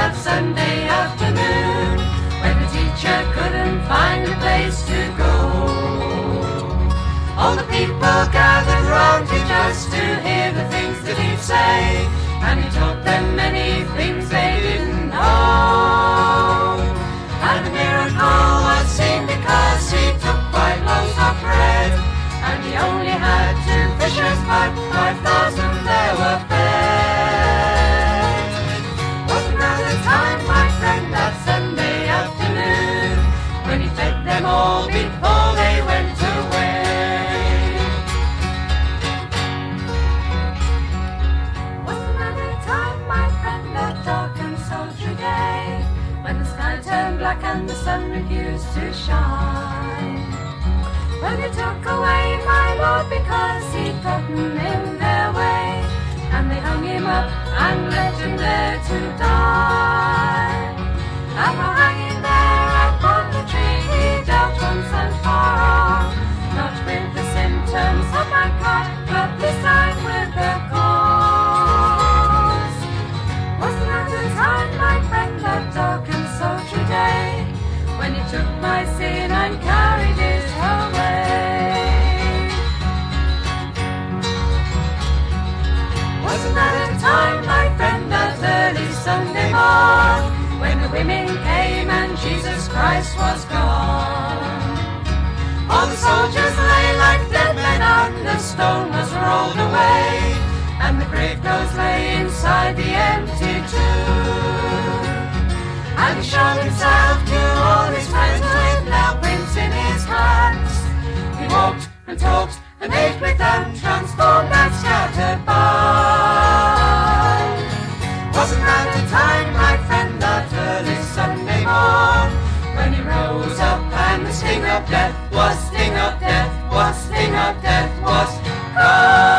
that Sunday afternoon, when the teacher couldn't find a place to go. All the people gathered round him just to hear the things that he'd say, and he taught them many things they didn't know. And a miracle was seen because he took 5 loaves of bread, and he only had 2 fishes, but 5,000 there were fed. Wasn't that the time, my friend, that Sunday afternoon, when he fed them all before they went away? Wasn't that the time, my friend, that dark and sultry day, when the sky turned black and the sun refused to shine? When they took away my Lord because he'd gotten in their way, and they hung him up and left him there to die. And while hanging there upon the tree, he dealt once and for all, not with the symptoms of mankind, but this time with their cause. Wasn't that the time, my friend, that dark and sultry day, when he took my sin and carried it away? Wasn't that a time, my friend, that early Sunday morn, when the women came and Jesus Christ was gone? All the soldiers lay like dead men and the stone was rolled away, and the grave clothes lay inside the empty tomb. And he showed himself to all his friends with nail prints in his hands. He walked and talked and ate with them, transformed and scattered by. Wasn't that the time, my friend, that early Sunday morn, when he rose up and the sting of death was, sting of death was, sting of death was gone?